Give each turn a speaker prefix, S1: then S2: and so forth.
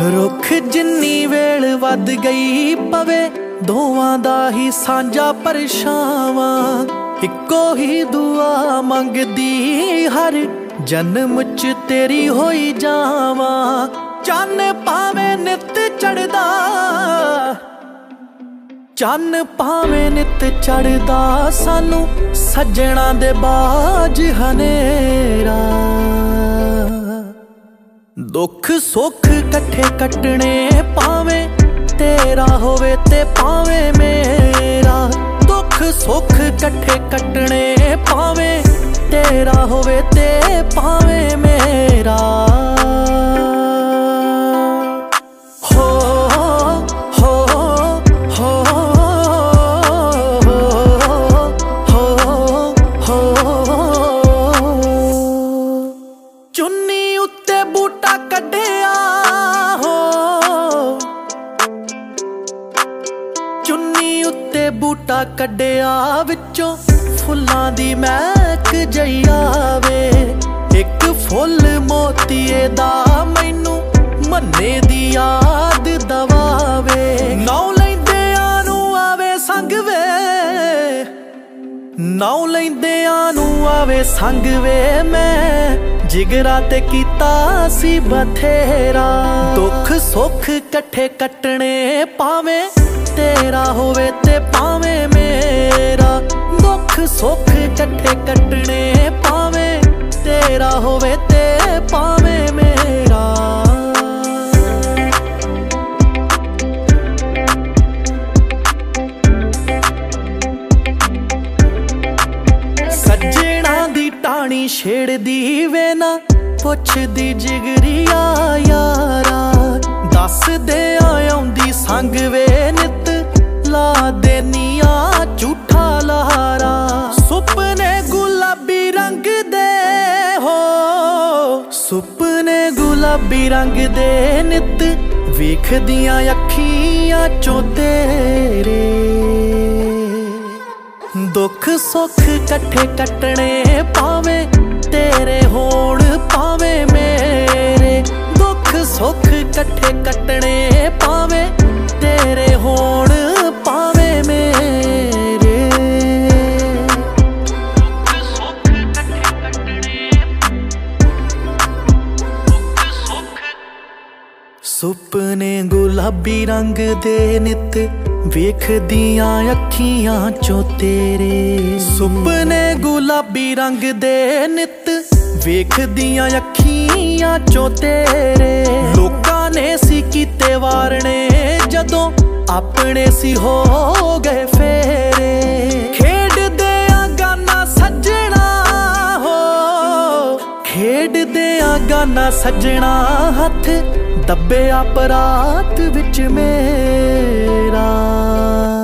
S1: रुख जिन्नी वेल वध गई पवे दोवां दा ही सांझा परछावां इक्को ही दुआ मंगदी हर जन्म च तेरी होई जावां। चन्न पावे नित चढ़दा चन्न पावे नित चढ़दा सानू सज्जणा दे बाज हनेरा। दुख सुख कट्ठे कटने पावे तेरा होवे ते पावे मेरा। दुख सुख कट्ठे कटने पावे तेरा होवे ते पावे मेरा। हो हो हो हो चुन्नी उत्ते बूटा कड्डिया हो चुन्नी उत्ते बूटा कड्डिया विचों फुल्लां दी महक जई आवे। एक फुल मोतीए दा मैनू मन्ने दी याद दवावे। नौ लैंदियां नू आवे संग वे नौ लैंदियां नू आवे संग वे मैं जिगरा ते कीता सी बथेरा। दुख सुख कट्ठे कटने पावे तेरा होवे ते पावे मेरा। दुख सुख कट्ठे कटने पावे तेरा होवे ते पावे मेरा। सज्जणा दी टाणी छेड़दी वे ना पुछदी जिगरिया यारा। दस दे आउंदी संग वे नित ला देनिया झूठा लहारा। सुपने गुलाबी रंग दे हो सुपने गुलाबी रंग दे नित वेखदियां अखियां चों तेरे। दुख सुख कट्ठे कटने पावे तेरे होण पावे मेरे। दुख सुख कट्ठे कटने पावे तेरे होण पावे मेरे। सुपने गुलाबी रंग दे नित वेखदियां अखियां चों तेरे। सुपने गुलाबी रंग दे नित वेखदियां अखियां चों तेरे। लोकां ने सी कीते वारने जदों अपने सी हो गए फेरे। खेडदे गाना सज्जणा हो खेडदे गाना सज्जणा हथ दब्बे अपरात विच मेरा।